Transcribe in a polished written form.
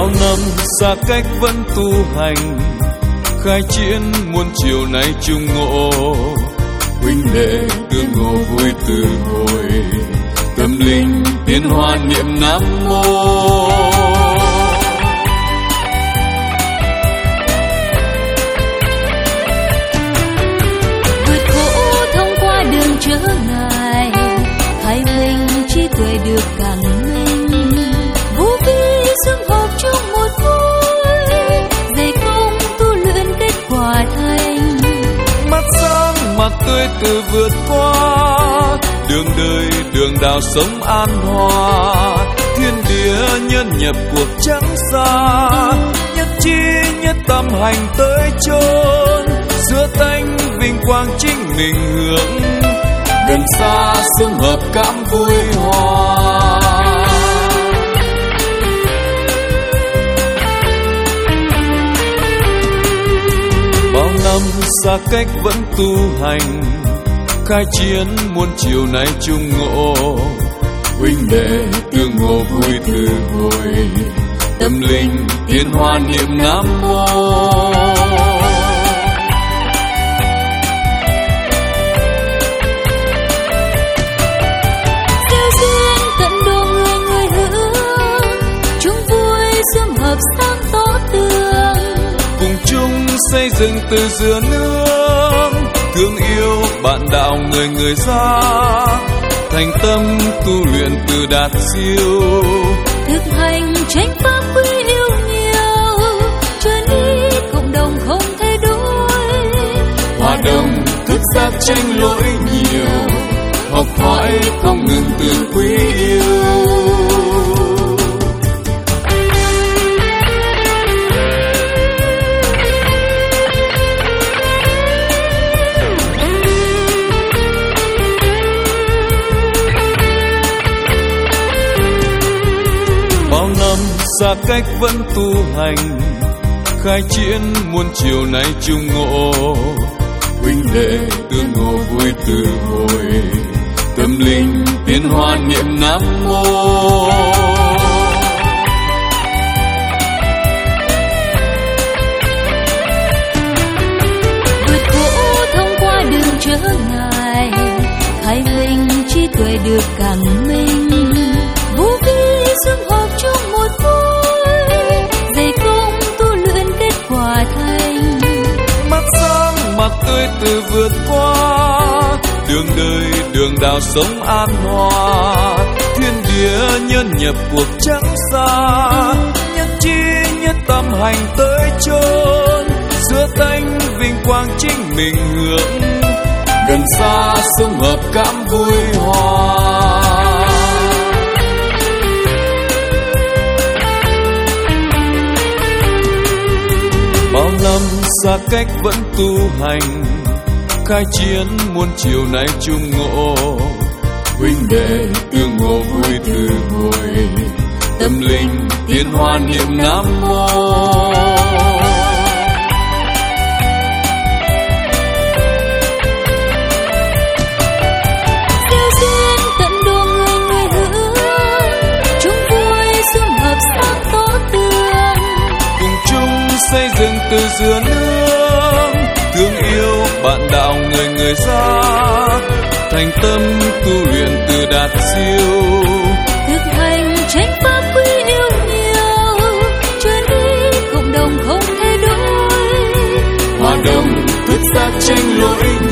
Bao năm xa cách vẫn tu hành, khai chiến muôn chiều nay chung ngộ. Huynh đệ tương ngộ vui từ hồi, tâm linh tiến hoa niệm Nam Mô. Vượt khổ thông qua đường chớ ngại, khai minh trí tuệ được càng minh. Vô vi sum họp chung một vui, dày công tu luyện kết quả thành. Mắt sáng mặt tươi từ vượt qua, đường đời đường đạo sống an hòa. Thiên địa nhân nhập cuộc trắng xa, nhất trí nhất tâm hành tới chốn. Giữa tánh vinh quang chính mình hưởng, gần xa sum hợp cảm vui hòa. Bao năm xa cách vẫn tu hành, khai chiến muôn chiều nay chung ngộ. Huynh đệ tương ngộ vui từ hồi, tâm linh tiến hoa niệm Nam Mô. Gieo duyên tận độ người người hướng, chung vui sum hợp sáng tỏ tường. Cùng chung xây dựng từ dừa nương, thương yêu bạn đạo người người ra. Thành tâm tu luyện từ đạt siêu, thực hành chánh pháp quý yêu nhiều. Chân ý cộng đồng không thay đổi, hòa đồng thức giác tranh lỗi nhiều. Học hỏi không ngừng từ quý yêu. Bao năm xa cách vẫn tu hành, khai chiến muôn chiều nay chung ngộ. Huynh đệ tương ngộ vui từ hồi, tâm linh tiến hoa niệm Nam Mô. vượt khổ thông qua đường chớ ngại, khai minh trí tuệ được càng minh. Vô vi sum họp chung một vui, dày công tu luyện kết quả thành. Mắt sáng mặt tươi từ vượt qua, đường đời đường đạo sống an hòa. Thiên địa nhân nhập cuộc trắng xa, nhất trí nhất tâm hành tới chốn. Giữa tánh vinh quang chính mình hưởng, gần xa sum hợp cảm vui hòa. Bao năm xa cách vẫn tu hành, khai chiến muôn chiều nay chung ngộ. Huynh đệ tương ngộ vui từ hồi, tâm linh tiến hoa niệm Nam Mô. Gieo duyên tận độ người người hướng, chung vui sum hợp sáng tỏ tường. Cùng chung xây dựng từ dừa nương, thương yêu bạn đạo người người ra. Thành tâm tu luyện từ đạt siêu, thực hành chánh pháp quý yêu nhiều. Chân ý cộng đồng không thay đổi, hòa đồng thức giác tranh lỗi